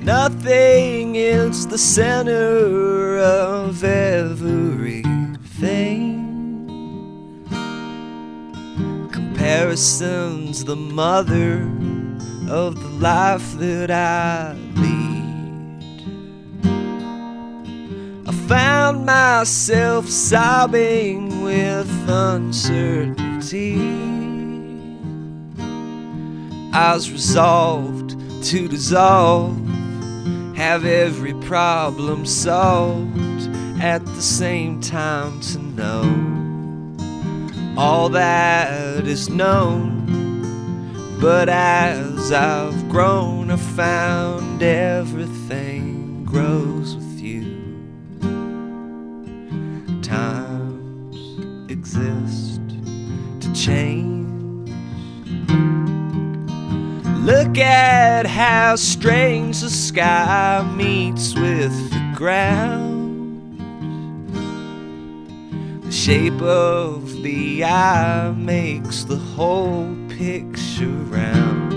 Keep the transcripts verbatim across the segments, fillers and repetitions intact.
Nothing is the center of everything. Comparison's the mother of the life that I lead. I found myself sobbing with uncertainty. I was resolved to dissolve, have every problem solved at the same time, to know all that is known. But as I've grown, I've found everything grows with you. Times exist to change. Look at how strange the sky meets with the ground. The shape of the eye makes the whole picture round.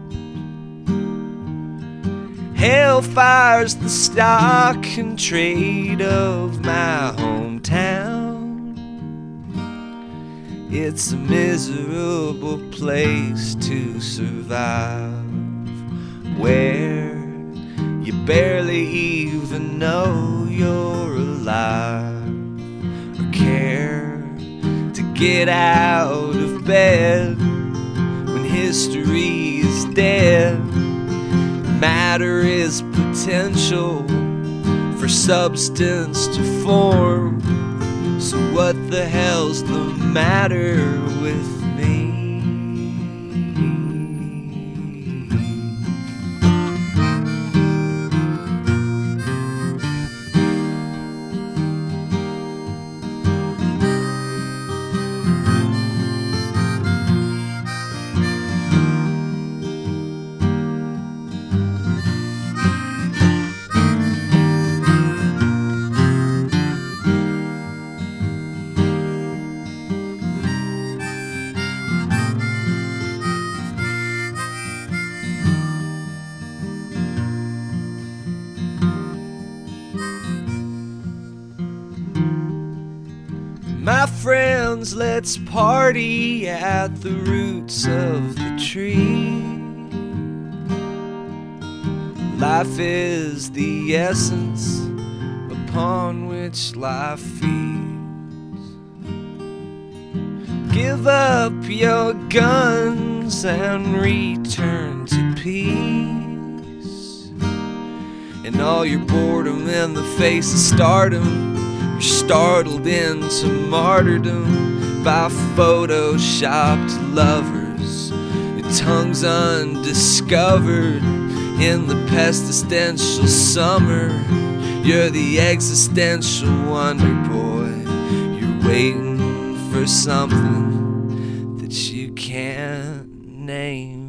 Hellfire's the stock and trade of my hometown. It's a miserable place to survive, where you barely even know you're alive, or care to get out of bed when history is dead. Matter is potential for substance to form. So what the hell's the matter with me? My friends, let's party at the roots of the tree. Life is the essence upon which life feeds. Give up your guns and return to peace. And all your boredom in the face of stardom, you're startled into martyrdom by photoshopped lovers. Your tongue's undiscovered in the pestilential summer. You're the existential wonder boy. You're waiting for something that you can't name.